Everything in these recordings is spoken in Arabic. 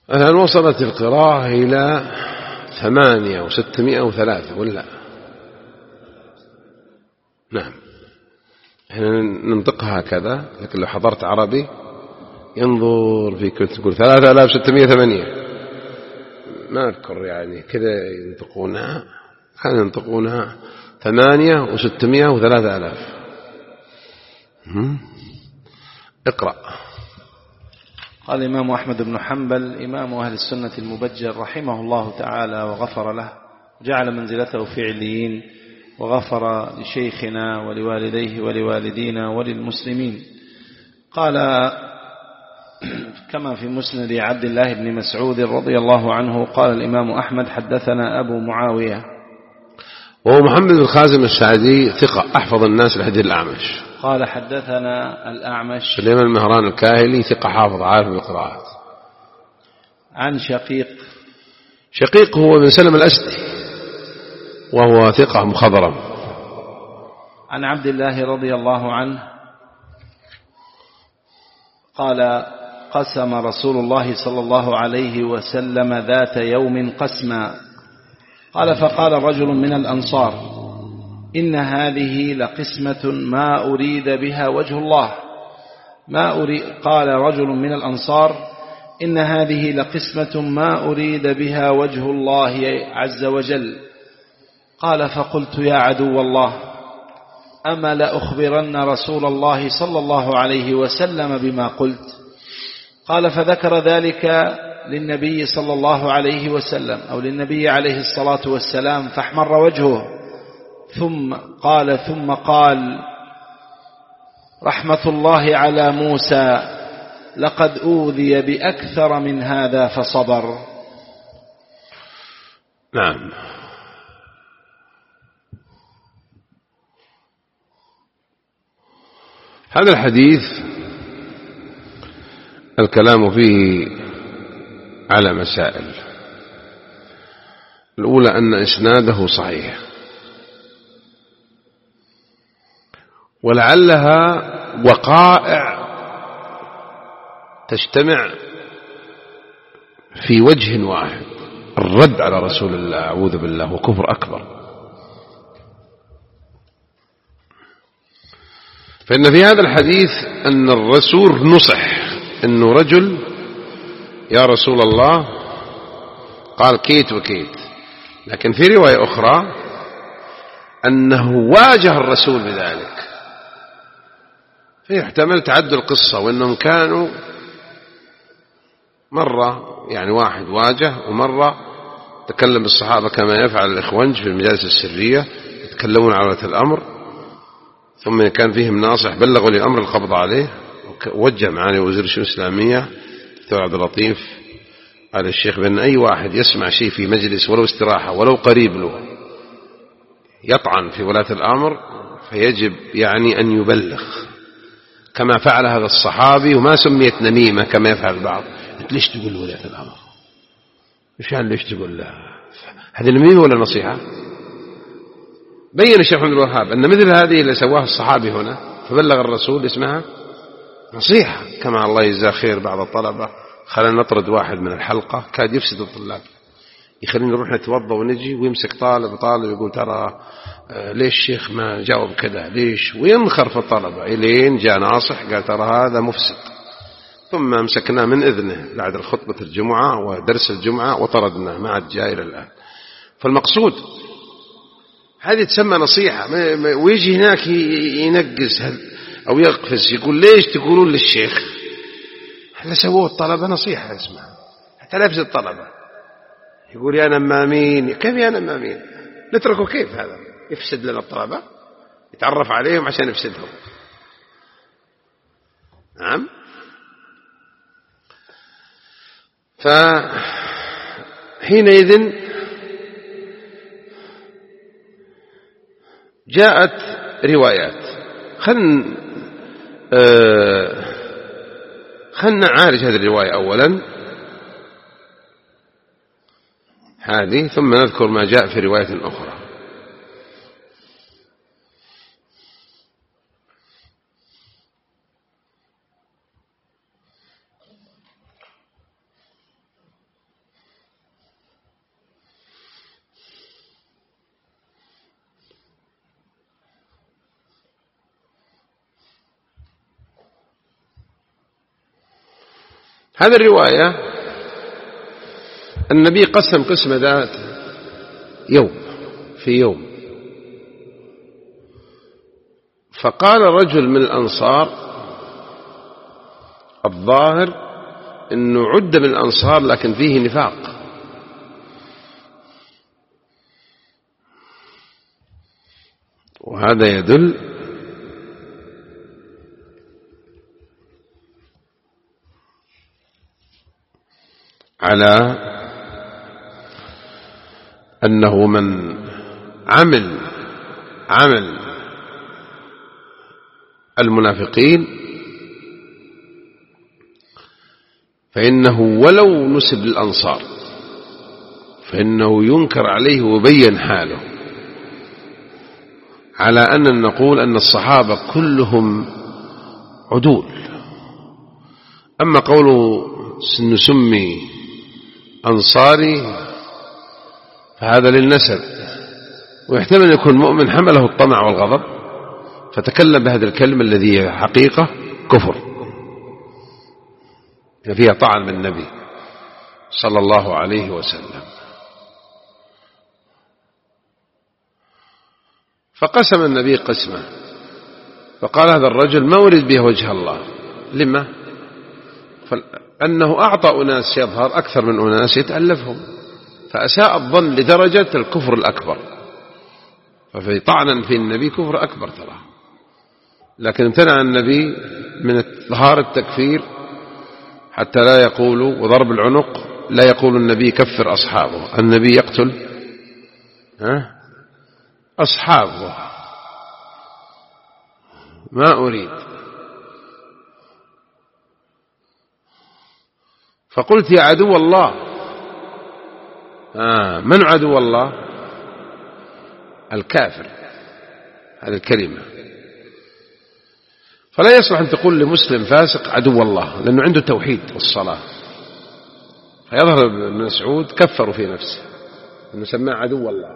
هل وصلت القراءة إلى 8,603 ولا؟ نعم، احنا ننطقها هكذا، لكن لو حضرت عربي ينظر في كنت تقول 3,608 ما أذكر يعني كذا ينطقونها، كانوا ينطقونها 8,600 و3,000. اقرأ. قال الإمام أحمد بن حنبل إمام أهل السنة المبجل رحمه الله تعالى وغفر له، جعل منزلته في عليين، وغفر لشيخنا ولوالديه ولوالدينا وللمسلمين. قال كما في مسند عبد الله بن مسعود رضي الله عنه قال الإمام أحمد حدثنا أبو معاوية، وهو محمد بن خازم السعدي ثقة أحفظ الناس لحديث الأعمش. قال حدثنا الأعمش سليمان المهران الكاهلي ثقة حافظ عارف بالقراءات. عن شقيق هو بن سلم الأسدي وهو ثقة مخضرم. عن عبد الله رضي الله عنه قال قسم رسول الله صلى الله عليه وسلم ذات يوم قسما، قال فقال رجل من الأنصار إن هذه لقسمة ما أريد بها وجه الله. قال رجل من الأنصار إن هذه لقسمة ما أريد بها وجه الله عز وجل. قال فقلت يا عدو الله أما لأخبرن رسول الله صلى الله عليه وسلم بما قلت. قال فذكر ذلك للنبي صلى الله عليه وسلم أو للنبي عليه الصلاة والسلام فاحمر وجهه، ثم قال رحمة الله على موسى لقد أوذي بأكثر من هذا فصبر. نعم. هذا الحديث الكلام فيه على مسائل. الأولى أن إسناده صحيح، ولعلها وقائع تجتمع في وجه واحد، الرد على رسول الله أعوذ بالله وكفر أكبر. فإن في هذا الحديث أن الرسول نصح أنه رجل يا رسول الله قال كيت وكيت، لكن في رواية أخرى أنه واجه الرسول بذلك، فيحتمل تعدد القصة، وأنهم كانوا مرة يعني واحد واجه، ومرة تكلم بالصحابة كما يفعل الإخوانج في المجالس السرية يتكلمون على ولاة الأمر، ثم كان فيهم ناصح بلغوا لي أمر القبض عليه، ووجه معاني وزير الشؤون الإسلامية دكتور عبد اللطيف على الشيخ بأن أي واحد يسمع شيء في مجلس ولو استراحة ولو قريب له يطعن في ولاة الأمر فيجب يعني أن يبلغ، كما فعل هذا الصحابي، وما سميت نميمة كما يفعل البعض. أنت ليش تقول ولاة الأمر؟ إيش يعني ليش تقول له؟ هذه نميمة ولا نصيحة؟ بين الشيخ محمد الوهاب أن مثل هذه اللي سواها الصحابي هنا فبلغ الرسول اسمها نصيحة، كما الله يجزاه خير بعض الطلبة خلينا نطرد واحد من الحلقة كاد يفسد الطلاب، يخلينا نروح نتوضى ونجي ويمسك طالب يقول ترى ليش الشيخ ما جاوب كذا ليش، وينخر في الطلبة إلين جاء ناصح قال ترى هذا مفسد، ثم امسكناه من إذنه بعد الخطبة الجمعة ودرس الجمعة وطردناه ما عاد جاء إلى الآن. فالمقصود هذه تسمى نصيحة، ويجي هناك ينقز أو يقفز يقول ليش تقولون للشيخ؟ هذا سووه الطلبة نصيحة اسمها، حتى لا يفسد الطلبة، يقول يا نمامين، كيف يا نمامين؟ نتركه كيف هذا يفسد لنا الطلبة، يتعرف عليهم عشان يفسدهم. نعم. فحينئذ جاءت روايات، خلنا نعالج هذه الرواية أولا هذه، ثم نذكر ما جاء في رواية أخرى. هذه الرواية النبي قسم قسمة ذات يوم في يوم، فقال رجل من الأنصار الظاهر أنه عد من الأنصار لكن فيه نفاق، وهذا يدل على أنه من عمل المنافقين فإنه ولو نسب للأنصار فإنه ينكر عليه ويبين حاله، على أن نقول أن الصحابة كلهم عدول. أما قوله نسمي أنصاري فهذا للنسب، ويحتمل أن يكون مؤمن حمله الطمع والغضب فتكلم بهذه الكلمة الذي هي حقيقة كفر فيها طعن بالنبي صلى الله عليه وسلم. فقسم النبي قسمة، فقال هذا الرجل ما أريد به وجه الله. لما؟ أنه أعطى أناس يظهر أكثر من أناس يتألفهم، فأساء الظن لدرجة الكفر الأكبر، ففي طعنا في النبي كفر أكبر ترى. لكن امتنع النبي من إظهار التكفير حتى لا يقولوا، وضرب العنق لا يقول النبي كفر أصحابه، النبي يقتل أصحابه. ما أريد. فقلت يا عدو الله، من عدو الله؟ الكافر، هذه الكلمة. فلا يصلح أن تقول لمسلم فاسق عدو الله، لأنه عنده توحيد والصلاة. فيظهر ابن مسعود كفروا في نفسه أنه سماه عدو الله.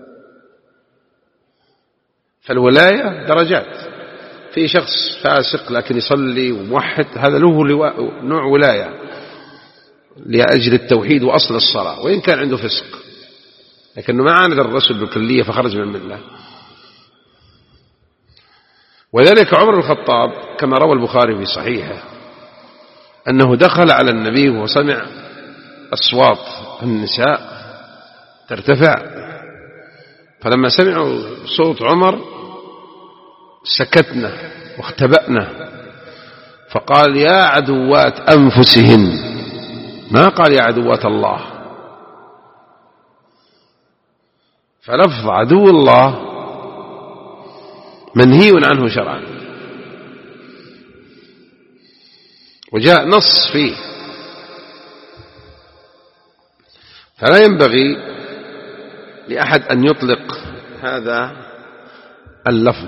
فالولاية درجات، في شخص فاسق لكن يصلي وموحد، هذا له نوع ولاية لأجل التوحيد وأصل الصلاة، وإن كان عنده فسق، لكنه ما عاند الرسول بالكلية فخرج من الملة. وذلك عمر الخطاب كما روى البخاري في صحيحه أنه دخل على النبي وسمع أصوات النساء ترتفع، فلما سمعوا صوت عمر سكتنا واختبأنا، فقال يا عدوات أنفسهن، ما قال يا عدوات الله. فلفظ عدو الله منهي عنه شرعا، وجاء نص فيه، فلا ينبغي لأحد أن يطلق هذا اللفظ.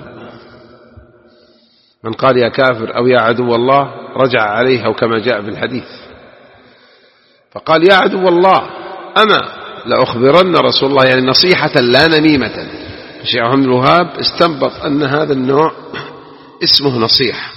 من قال يا كافر أو يا عدو الله رجع عليه، أو كما جاء في الحديث، فقال يا عدو الله أنا لأخبرن رسول الله، يعني نصيحة لا نميمة. الشيخ محمد الوهاب استنبط أن هذا النوع اسمه نصيحة.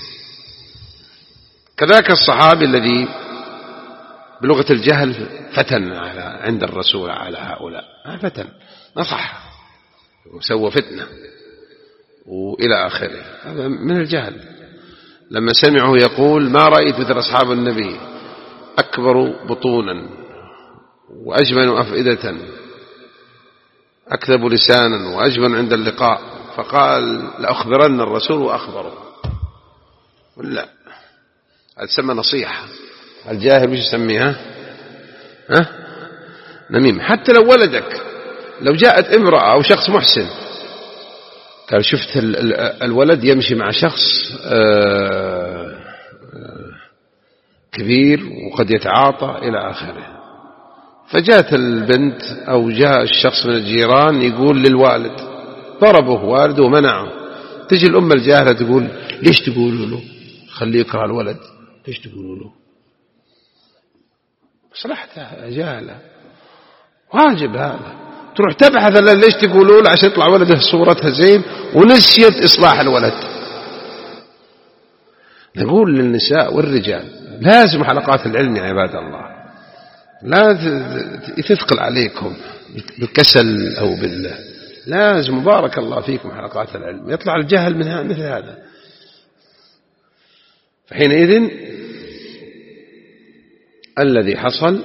كذلك الصحابي الذي بلغة الجهل فتن عند الرسول على هؤلاء، فتن نصح وسوى فتنة وإلى آخره، هذا من الجهل. لما سمعوا يقول ما رأيت مثل أصحاب النبي، أكبر بطونا وأجمل أفئدة، أكذب لسانا وأجمل عند اللقاء، فقال لأخبرن الرسول وأخبره. ولا هذا تسمى نصيحة. الجاهل وش يسميها؟ نميم. حتى لو ولدك، لو جاءت امرأة أو شخص محسن قال شفت الولد يمشي مع شخص كبير وقد يتعاطى إلى آخره، فجاءت البنت أو جاء الشخص من الجيران يقول للوالد، ضربه والده ومنعه، تجي الأم الجاهلة تقول ليش تقولوا له خليه يكره الولد، ليش تقولوا له؟ مصلحته جاهلة، واجب هذا. تروح تبحث ليش تقولوا له عشان يطلع ولده صورتها زين، ونسيت إصلاح الولد. نقول للنساء والرجال لازم حلقات العلم يا عباد الله، لا تثقل عليكم بالكسل أو لازم بارك الله فيكم حلقات العلم، يطلع الجهل منها مثل هذا. فحينئذ الذي حصل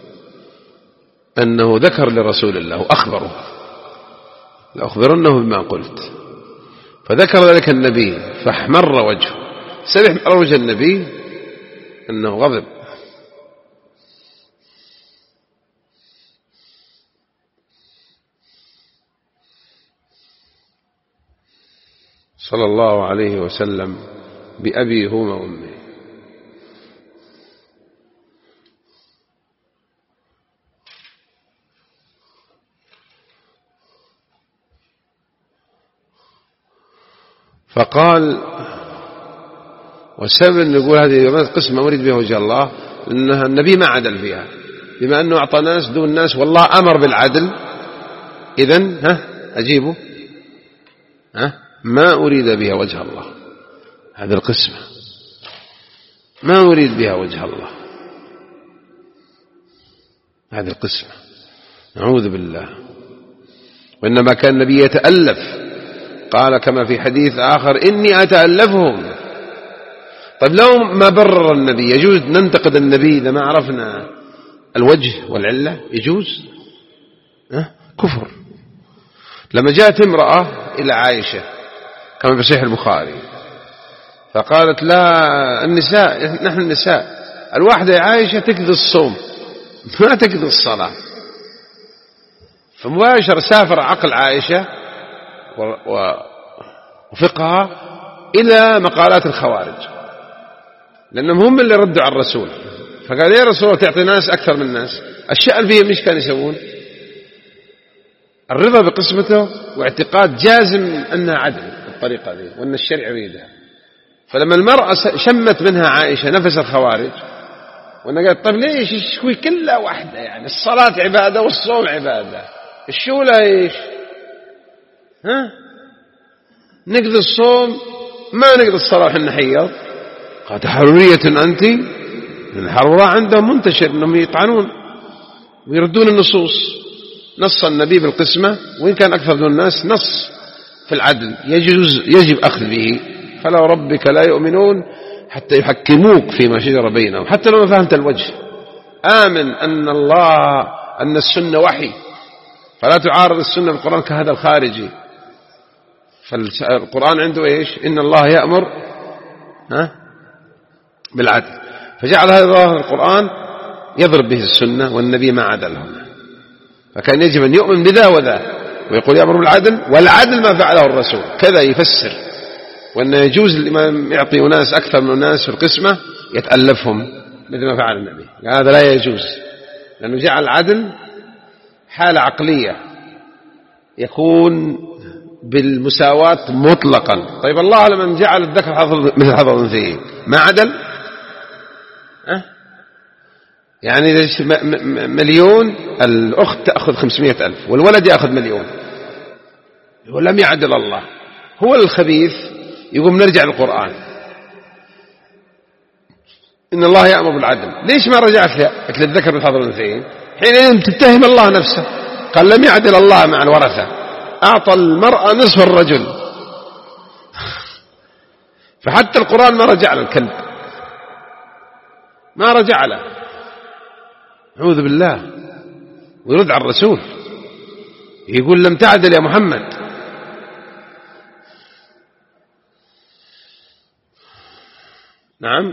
أنه ذكر لرسول الله وأخبره لأخبرنه بما قلت، فذكر ذلك النبي فاحمر وجهه. سبح وجه النبي أنه غضب. صلى الله عليه وسلم بأبي هو وأمي. فقال، والسبب أن يقول هذه قسمة أريد بها وجه الله لأنها النبي ما عدل فيها، بما أنه أعطى ناس دون ناس والله أمر بالعدل، إذن أجيبه ما أريد بها وجه الله. هذه القسمة ما أريد بها وجه الله، هذه القسمة نعوذ بالله. وإنما كان النبي يتألف، قال كما في حديث آخر إني أتألفهم. طيب لو ما برر النبي يجوز ننتقد النبي إذا ما عرفنا الوجه والعلة؟ يجوز؟ كفر. لما جاءت امرأة إلى عائشة كما في صحيح البخاري فقالت لا النساء، نحن النساء الواحدة يا عائشة تكذب الصوم ما تكذب الصلاة. فمباشر سافر عقل عائشة وفقها إلى مقالات الخوارج، لأنهم هم اللي ردوا على الرسول. فقال يا رسول الله تعطي ناس أكثر من الناس، الشأن فيهم مش كانوا يسوون الرضا بقسمته واعتقاد جازم أنها عدل بالطريقة دي وأن الشرع يريدها. فلما المرأة شمت منها عائشة نفس الخوارج وأنها قالت طيب ليش يشكوي كلها واحدة، يعني الصلاة عبادة والصوم عبادة، الشولة إيش؟ نقضي الصوم ما نقضي الصلاة وحنا حيض؟ قالت حرورية أنت؟ الحرورة عندهم منتشر أنهم يطعنون ويردون النصوص. نص النبي بالقسمة وإن كان أكثر من الناس نص في العدل يجب أخذ به. فلا ربك لا يؤمنون حتى يحكموك فيما شجر بينهم، حتى لو ما فهمت الوجه آمن أن السنة وحي، فلا تعارض السنة بالقرآن كهذا الخارجي. فالقرآن عنده إيش؟ إن الله يأمر بالعدل، فجعل هذا ظاهر القرآن يضرب به السنة والنبي ما عدلهم. فكان يجب أن يؤمن بذا وذا ويقول يأمر بالعدل، والعدل ما فعله الرسول كذا يفسر. وأن يجوز الإمام يعطي أناس أكثر من الناس في القسمة يتألفهم مثل ما فعل النبي، هذا لا يجوز، لأنه جعل العدل حالة عقلية يكون بالمساواة مطلقا. طيب الله لمن جعل الذكر مثل حظ الأنثيين ما عدل؟ يعني مليون الأخت تأخذ 500,000 والولد يأخذ مليون، ولم يعدل الله. هو الخبيث يقوم نرجع للقرآن إن الله يأمر بالعدل، ليش ما رجعت للذكر مثل حظ الأنثيين؟ حين تتهم الله نفسه، قال لم يعدل الله مع الورثة، أعطى المرأة نصف الرجل. فحتى القرآن ما رجع للكلب، ما رجع له، أعوذ بالله، ويرد على الرسول يقول لم تعدل يا محمد. نعم.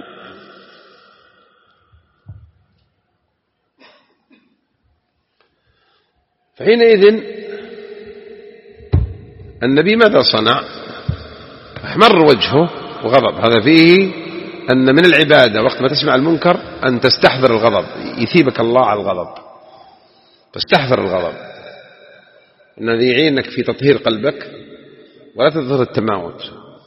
فحينئذ النبي ماذا صنع؟ احمر وجهه وغضب. هذا فيه أن من العبادة وقت ما تسمع المنكر أن تستحضر الغضب، يثيبك الله على الغضب، تستحضر الغضب، إن الذي يعينك في تطهير قلبك ولا تظهر التماوت.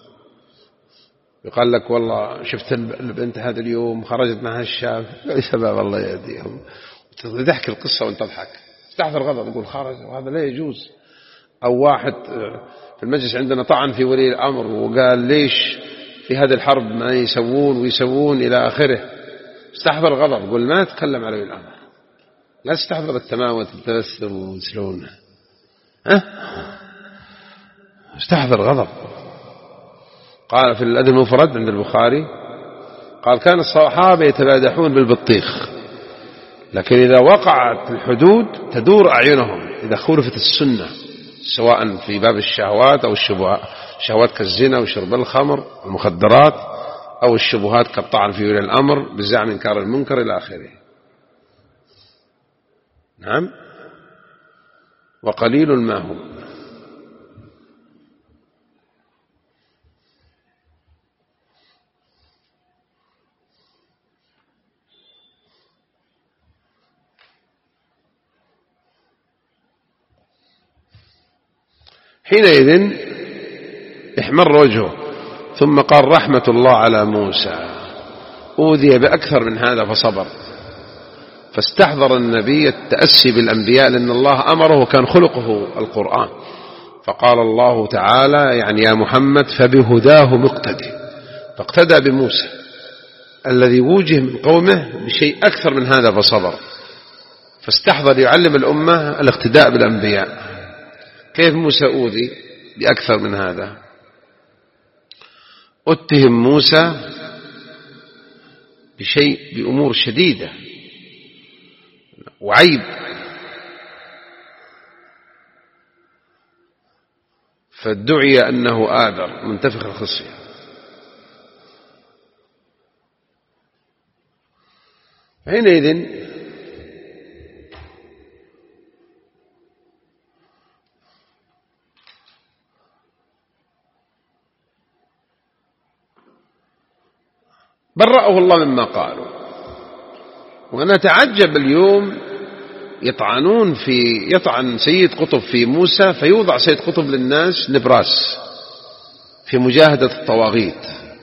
يقال لك والله شفت البنت هذا اليوم خرجت معها الشاب، لا سبب الله يهديهم، تضحك القصة وانت تضحك، تستحضر غضب تقول خرج، وهذا لا يجوز. أو واحد في المجلس عندنا طعن في ولي الأمر وقال ليش في هذه الحرب ما يسوون ويسوون إلى آخره، استحضر غضب، قل ما تتكلم على الأمر، لا تستحضر التماوت والتبسم ويسلون، استحضر غضب. قال في الأدب المفرد عند البخاري قال كان الصحابة يتبادحون بالبطيخ، لكن إذا وقعت الحدود تدور أعينهم إذا خولفت السنة، سواء في باب الشهوات أو الشهوات كالزنا وشرب الخمر والمخدرات، أو الشبهات كالطعن في ولي الأمر بزعم إنكار المنكر إلى آخره. نعم. وقليل ما هم. حينئذ احمر وجهه، ثم قال رحمة الله على موسى، أوذي بأكثر من هذا فصبر. فاستحضر النبي التأسي بالأنبياء، لأن الله أمره وكان خلقه القرآن. فقال الله تعالى يعني يا محمد فبهداه مقتدي، فاقتدى بموسى الذي وجه من قومه بشيء أكثر من هذا فصبر. فاستحضر يعلم الأمة الاقتداء بالأنبياء. كيف موسى أوذي بأكثر من هذا؟ اتهم موسى بأمور شديدة وعيب، فادعي أنه آذر منتفخ الخصية. حينئذ برأه الله مما قالوا. وأنا أتعجب اليوم يطعن سيد قطب في موسى، فيوضع سيد قطب للناس نبراس في مجاهدة الطواغيت.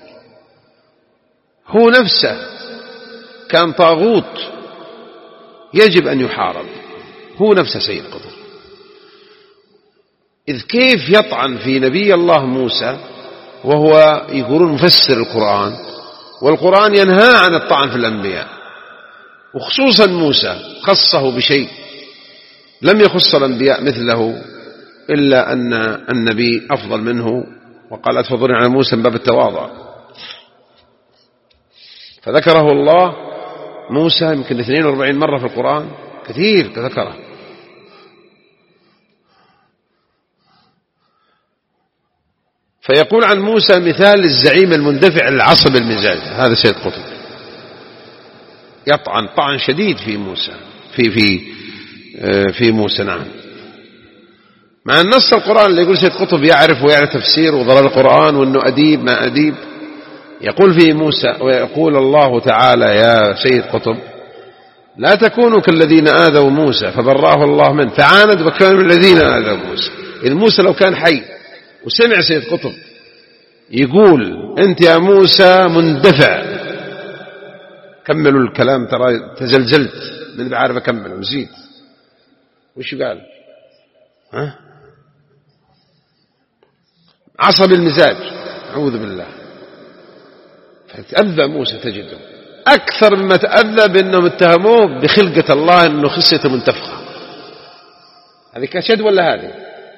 هو نفسه كان طاغوت يجب أن يحارب، هو نفسه سيد قطب. إذ كيف يطعن في نبي الله موسى وهو يقولون مفسر القرآن، والقرآن ينهى عن الطعن في الأنبياء، وخصوصا موسى خصه بشيء لم يخص الأنبياء مثله، إلا أن النبي أفضل منه، وقال أتفضلون على موسى من باب التواضع. فذكره الله موسى يمكن 42 مرة في القرآن، كثير ذكره. فيقول عن موسى مثال الزعيم المندفع العصب المزاج، هذا سيد قطب يطعن طعن شديد في موسى في موسى. نعم. مع النص القرآن اللي يقول سيد قطب يعرف ويعرف تفسير وضلال القرآن وأنه أديب ما أديب، يقول في موسى ويقول الله تعالى يا سيد قطب لا تكونوا كالذين آذوا موسى فبرأه الله منه فعاند وكان من الذين آذوا موسى. إذ موسى لو كان حي وسمع سيد قطب يقول أنت يا موسى مندفع، كملوا الكلام ترى تزلزلت من بعارف أكمل وزيد، وش قال؟ عصب المزاج، أعوذ بالله. فتأذى موسى تجده أكثر مما تأذى بأنهم اتهموه بخلقة الله أنه خصيته منتفخة. هذه أشد ولا هذه؟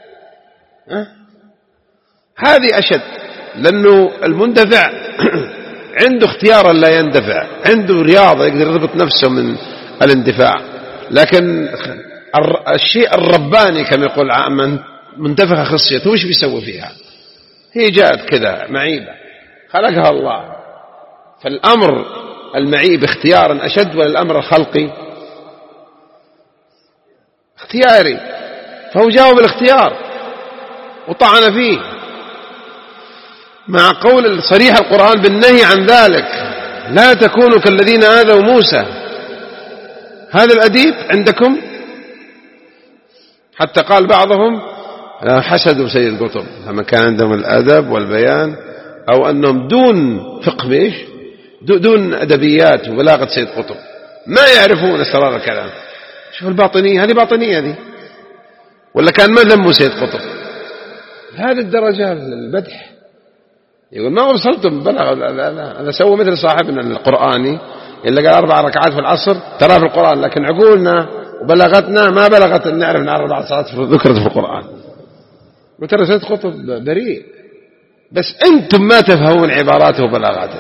هذه أشد، لأنه المندفع عنده اختيار لا يندفع، عنده رياضة يقدر يضبط نفسه من الاندفاع. لكن الشيء الرباني كما يقول من منتفخ خصيته وش بيسوي فيها؟ هي جاءت كذا معيبة خلقها الله. فالأمر المعيب اختيارا أشد ولا الأمر الخلقي اختياري؟ فهو جاوب الاختيار وطعن فيه، مع قول صريح القرآن بالنهي عن ذلك لا تكونوا كالذين آذوا موسى. هذا الأديب عندكم، حتى قال بعضهم حسدوا سيد قطب لما كان عندهم الأدب والبيان، أو أنهم دون فقه ميش دون أدبيات وبلاغة سيد قطب، ما يعرفون أسرار الكلام. شوف الباطنية، هذه باطنية هذه، ولا كان ما ذموا سيد قطب هذه الدرجة المدح. يقول ما وصلتم بلغ، أنا سووا مثل صاحبنا القرآني إلا قال 4 ركعات في العصر ترى في القرآن، لكن عقولنا وبلغتنا ما بلغت أن نعرف أن 4 صلوات ذكرت في القرآن. وترى سيد قطب بريء، بس أنتم ما تفهمون عباراته وبلاغاته.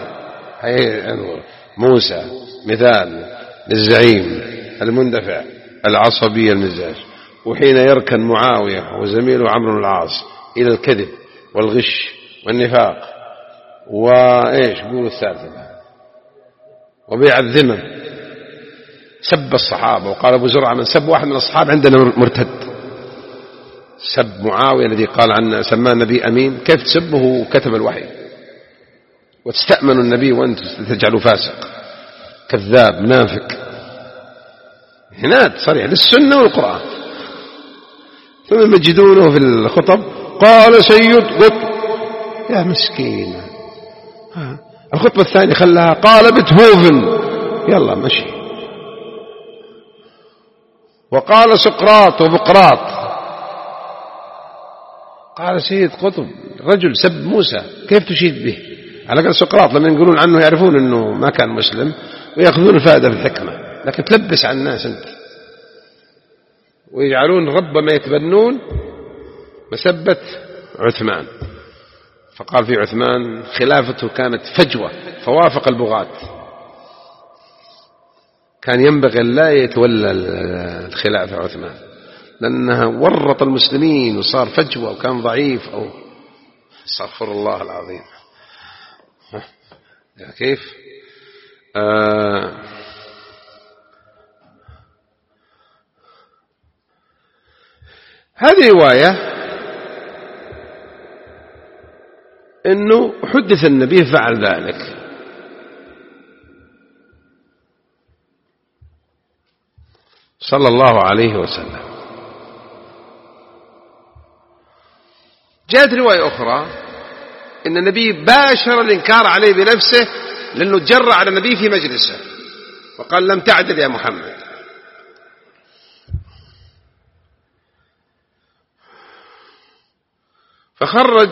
موسى مثال للزعيم المندفع العصبي المزاج، وحين يركن معاوية وزميله عمرو بن العاص إلى الكذب والغش والنفاق وإيش قولوا الثالثة وبيع الذمم، سب الصحابة. وقال أبو زرعة من سب واحد من الصحابة عندنا مرتد. سب معاوية الذي قال عنه سماه النبي أمين، كيف تسبه وكتب الوحي وتستأمن النبي وأنت تجعله فاسق كذاب منافق. عناد صريح للسنة والقرآن. ثم يمجدونه في الخطب قال سيد قطب، يا مسكين. الخطبة الثانية خلاها قال بيتهوفن، يلا مشي. وقال سقراط وبقراط. قال سيد قطب رجل سب موسى كيف تشيد به؟ على قال سقراط لما يقولون عنه يعرفون أنه ما كان مسلم ويأخذون الفائدة في الحكمة، لكن تلبس على الناس أنت ويجعلون ربما يتبنون مسبة عثمان. فقال في عثمان خلافته كانت فجوة فوافق البغاة، كان ينبغي لا يتولى الخلافة عثمان لأنها ورط المسلمين وصار فجوة وكان ضعيف. أو استغفر الله العظيم. كيف هذه رواية أنه حدث النبي فعل ذلك. صلى الله عليه وسلم. جاءت رواية أخرى أن النبي باشر الإنكار عليه بنفسه لأنه جرى على النبي في مجلسه وقال لم تعدل يا محمد. فخرج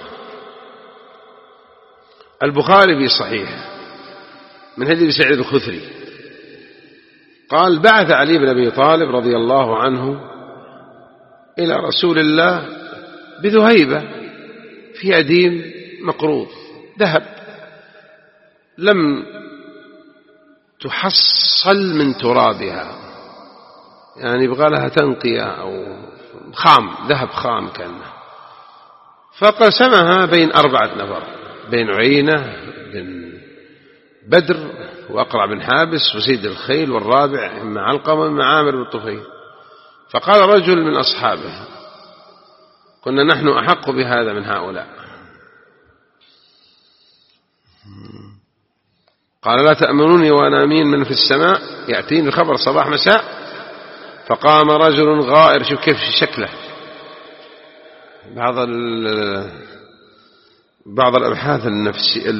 البخاري في صحيح من حديث سعيد الخثري قال بعث علي بن أبي طالب رضي الله عنه إلى رسول الله بذهيبة في أديم مقروض ذهب لم تحصل من ترابها، يعني يبغى لها تنقية أو خام، ذهب خام كان. فقسمها بين 4 نفر، بين عيينة بن بدر وأقرع بن حابس وسيد الخيل، والرابع إما علقمة إما عامر بن طفيل. فقال رجل من أصحابه كنا نحن أحق بهذا من هؤلاء. قال لا تأمنوني وأنا أمين من في السماء يأتيني الخبر صباح مساء. فقام رجل غائر، شوف كيف شكله. بعض الأبحاث النفسية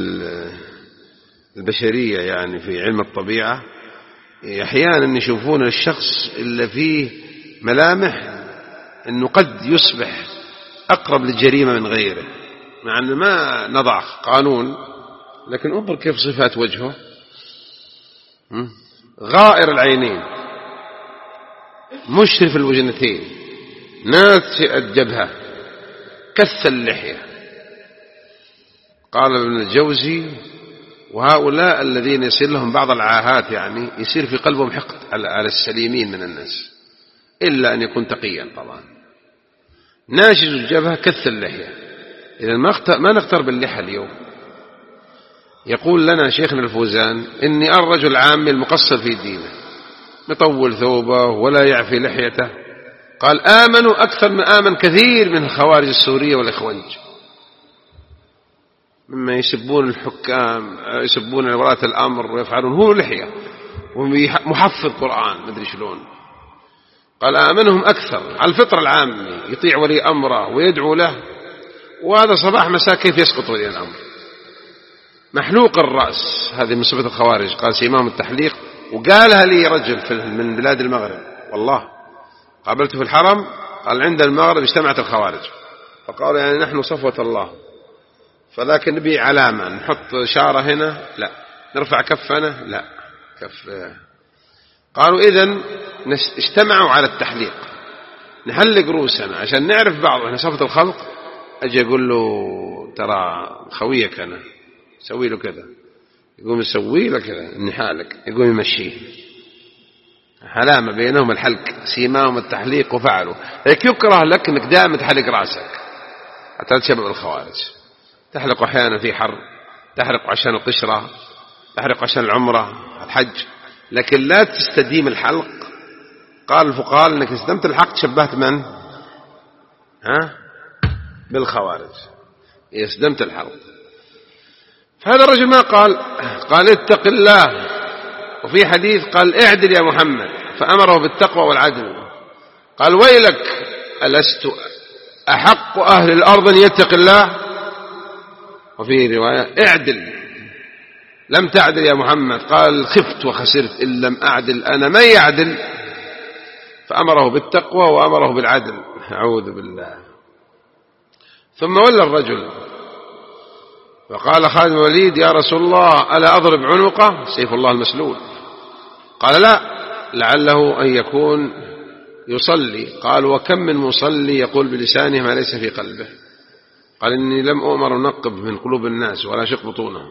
البشرية يعني في علم الطبيعة أحيانا يشوفون الشخص اللي فيه ملامح أنه قد يصبح أقرب للجريمة من غيره، مع أن ما نضع قانون، لكن انظر كيف صفات وجهه. غائر العينين، مشرف الوجنتين، ناتئ الجبهة، كث اللحية. قال ابن الجوزي وهؤلاء الذين يصير لهم بعض العاهات يعني يصير في قلبهم حقد على السليمين من الناس إلا أن يكون تقيا طبعا. ناشز الجبهة كث اللحية. إذا ما نختار باللحى اليوم. يقول لنا شيخنا الفوزان إني أرى الرجل عامي المقصر في دينه مطول ثوبه ولا يعفي لحيته. قال آمنوا أكثر ما آمن كثير من الخوارج السورية والإخوانج، مما يسبون الحكام، يسبون ولاة الأمر ويفعلون هو لحية ومحفظ قرآن ما أدري شلون. قال آمنهم أكثر على الفطرة العامة، يطيع ولي أمره ويدعو له، وهذا صباح مساء كيف يسقط ولي الأمر محلوق الرأس. هذه من صفة الخوارج. قال سيمام التحليق، وقالها لي رجل من بلاد المغرب والله قابلته في الحرم، قال عند المغرب اجتمعت الخوارج فقالوا يعني نحن صفوة الله، فلكن نبي علامة نحط شارة هنا، لا نرفع كفنا؟ لا، كف. قالوا إذن اجتمعوا على التحليق، نحلق رؤوسنا عشان نعرف بعض. احنا صفة الخلق أجي أقول له ترى خويك أنا، سوي له كذا، يقوم يسوي له كذا نحالق، يقوم يمشيه. علامة بينهم الحلق، سيماهم التحليق وفعلوا هيك. يكره لك انك دائما تحلق راسك حتى تشبه الخوارج. تحلق احيانا في حر، تحلق عشان القشرة، تحلق عشان العمرة الحج، لكن لا تستديم الحلق. قال الفقهاء انك استدمت الحلق تشبهت من؟ بالخوارج، استدمت الحلق. فهذا الرجل ما قال اتق الله، وفي حديث قال اعدل يا محمد، فأمره بالتقوى والعدل. قال ويلك ألست أحق أهل الأرض أن يتق الله؟ وفي رواية اعدل، لم تعدل يا محمد. قال خفت وخسرت إن لم أعدل أنا، من يعدل؟ فأمره بالتقوى وأمره بالعدل. أعوذ بالله. ثم ولى الرجل فقال خالد بن الوليد يا رسول الله ألا أضرب عنقه؟ سيف الله المسلول. قال لا، لعله أن يكون يصلي. قال وكم من مصلي يقول بلسانه ما ليس في قلبه. قال إني لم أمر نقب من قلوب الناس ولا شق بطونهم.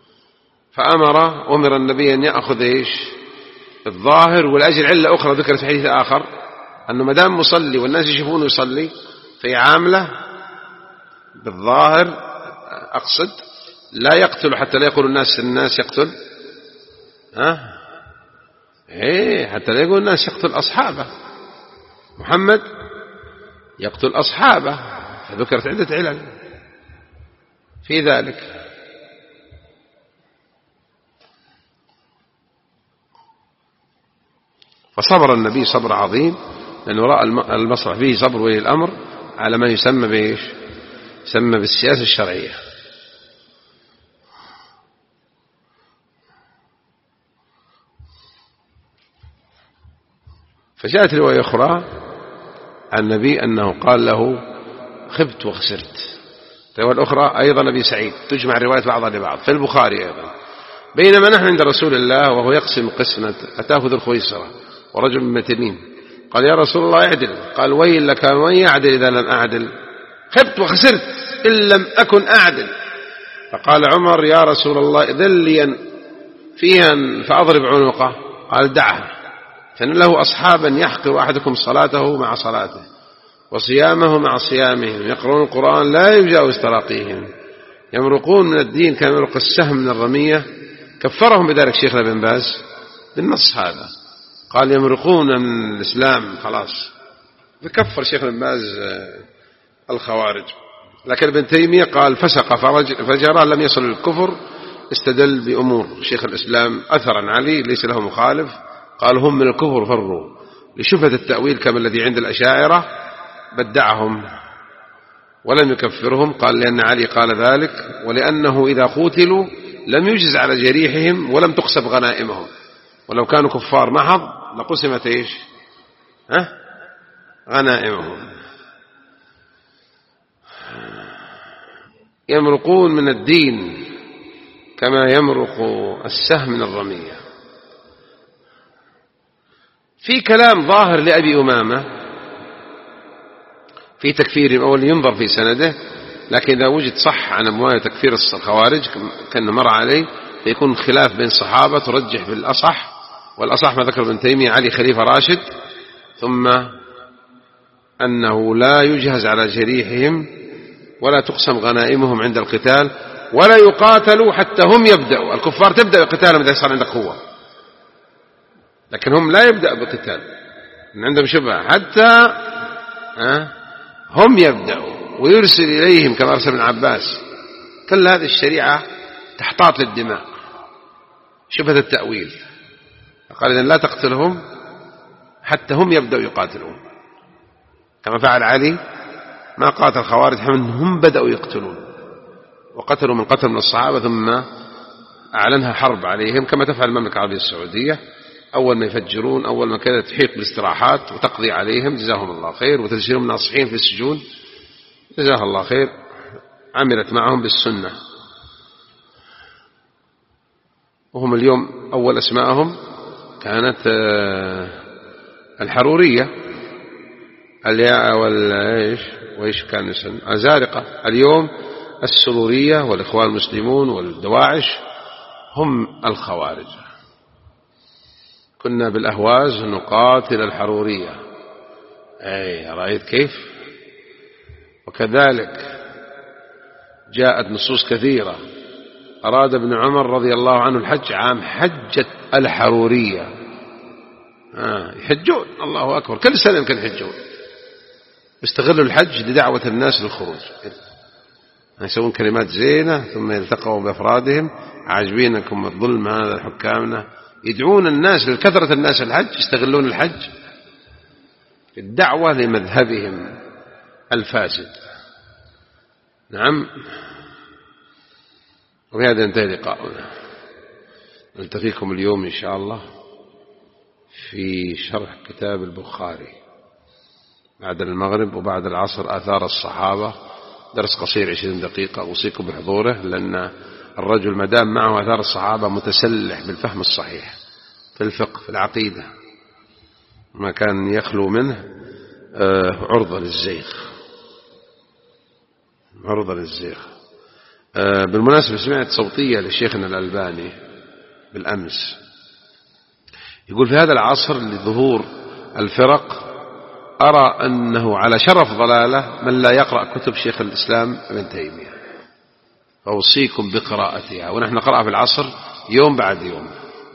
أمر النبي أن يأخذ الظاهر، والأجل علة أخرى ذكرت في حديث آخر أنه مدام مصلي والناس يشوفونه يصلي في عامله بالظاهر، أقصد لا يقتل حتى لا يقول الناس يقتل، حتى لا يقول الناس يقتل أصحابه، محمد يقتل أصحابه. فذكرت عدة علل في ذلك. فصبر النبي صبر عظيم، لأنه رأى المصلحة فيه صبر ولي الأمر على ما يسمى بإيش؟ يسمى بالسياسة الشرعية. فجاءت رواية أخرى عن النبي أنه قال له خبت وخسرت. الرواية الأخرى أيضا أبي سعيد، تجمع رواية بعضها لبعض في البخاري أيضا. بينما نحن عند رسول الله وهو يقسم قسمة، أتاه ذو الخويصرة ورجل من تميم قال يا رسول الله اعدل. قال ويل لك من يعدل إذا لم أعدل؟ خبت وخسرت إن لم أكن أعدل. فقال عمر يا رسول الله إذن لي فيها فأضرب عنقه. قال دعها، فإن له أصحابا يحقر أحدكم صلاته مع صلاته وصيامه مع صيامهم، يقرؤون القرآن لا يجاوز تراقيهم، يمرقون من الدين كما يمرق السهم من الرمية. كفرهم بذلك شيخنا بن باز بالنص هذا، قال يمرقون من الإسلام خلاص، فكفر شيخنا بن باز الخوارج. لكن ابن تيمية قال فسق فجرا لم يصل للكفر، استدل بأمور شيخ الإسلام أثرا علي ليس له مخالف. قال هم من الكفر فروا لشبهة التأويل كما الذي عند الأشاعرة، بدعهم ولم يكفرهم. قال لأن علي قال ذلك، ولأنه إذا قتلوا لم يجز على جريحهم ولم تقسم غنائمهم، ولو كانوا كفار محض لقسمت إيش؟ غنائمهم. يمرقون من الدين كما يمرق السهم من الرمية. في كلام ظاهر لأبي أمامة في تكفير أول ينظر في سنده، لكن إذا وجد صح عن أموال تكفير الخوارج كان مر عليه فيكون خلاف بين الصحابة ترجح بالأصح، والأصح ما ذكر ابن تيمية علي خليفة راشد، ثم أنه لا يجهز على جريحهم ولا تقسم غنائمهم عند القتال ولا يقاتلوا حتى هم يبدأوا. الكفار تبدأ قتالهم إذا صار عندك قوة، لكن هم لا يبدأ بقتال، عندهم شبهة حتى هم يبدأوا، ويرسل إليهم كما أرسل ابن عباس. كل هذه الشريعة تحتاط للدماء، شبهة التأويل. فقال إذن لا تقتلهم حتى هم يبدأوا يقاتلون، كما فعل علي ما قاتل الخوارج هم بدأوا يقتلون، وقتلوا من قتل من الصحابة ثم أعلنها حرب عليهم، كما تفعل المملكة العربية السعودية. أول ما يفجرون، أول ما كذا تحيط بالاستراحات وتقضي عليهم جزاهم الله خير، وتجعلهم ناصحين في السجون جزاها الله خير، عملت معهم بالسنة. وهم اليوم أول أسماءهم كانت الحرورية الياء وإيش كان يسمى الزارقة. اليوم السرورية والإخوان المسلمون والدواعش هم الخوارج. كنا بالأهواز نقاتل الحرورية، رأيت كيف؟ وكذلك جاءت نصوص كثيرة. أراد ابن عمر رضي الله عنه الحج عام حجة الحرورية، يحجون، الله أكبر، كل سنة يمكن يحجون، يستغلوا الحج لدعوة الناس للخروج، يسوون كلمات زينة ثم يلتقوا بأفرادهم عاجبينكم الظلم هذا حكامنا، يدعون الناس لكثرة الناس الحج، يستغلون الحج الدعوة لمذهبهم الفاسد. نعم. وبهذا ينتهي لقاؤنا، نلتقيكم اليوم إن شاء الله في شرح كتاب البخاري بعد المغرب وبعد العصر، آثار الصحابة، درس قصير 20 دقيقة، أوصيكم بحضوره، لأن الرجل مدام معه آثار الصحابة متسلح بالفهم الصحيح في الفقه في العقيدة، ما كان يخلو منه عرضة للزيغ. بالمناسبة سمعت صوتية لشيخنا الألباني بالأمس يقول: في هذا العصر لظهور الفرق أرى أنه على شرف ضلالة من لا يقرأ كتب شيخ الإسلام ابن تيمية، فأوصيكم بقراءتها، ونحن نقرأها في العصر يوم بعد يوم،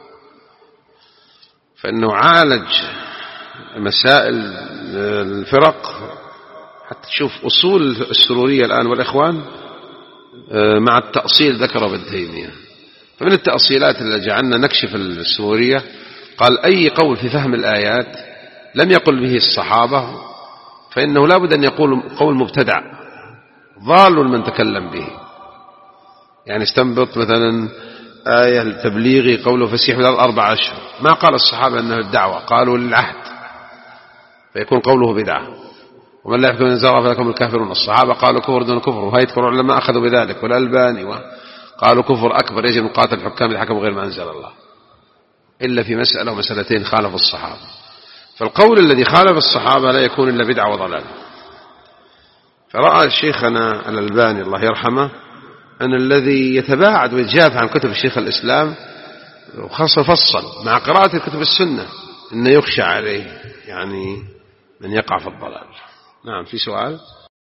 فإنه عالج مسائل الفرق، حتى تشوف أصول السرورية الآن والإخوان مع التأصيل ذكر ابن تيمية. فمن التأصيلات اللي جعلنا نكشف السرورية قال: أي قول في فهم الآيات لم يقل به الصحابة فإنه لا بد أن يقول قول مبتدع ضال من تكلم به. يعني استنبط مثلا آية التبليغي قوله فسيح في الأرض 4 أشهر، ما قال الصحابة أنه الدعوة، قالوا للعهد، فيكون قوله بدعة. ومن لا يحكم من الزرع فلكم الكافرون، الصحابة قالوا كفر دون كفر، وهيذكر العلماء أخذوا بذلك، والألباني قالوا كفر أكبر يجب نقاتل الحكام الحكم غير ما أنزل الله، إلا في مسألة ومسألتين خالف الصحابة. فالقول الذي خالف الصحابة لا يكون إلا بدعة وضلال. فرأى شيخنا الألباني الله يرحمه أن الذي يتباعد ويتجافى عن كتب الشيخ الإسلام، وخاصة فصل مع قراءة كتب السنة، إنه يخشى عليه يعني من يقع في الضلال. نعم، في سؤال؟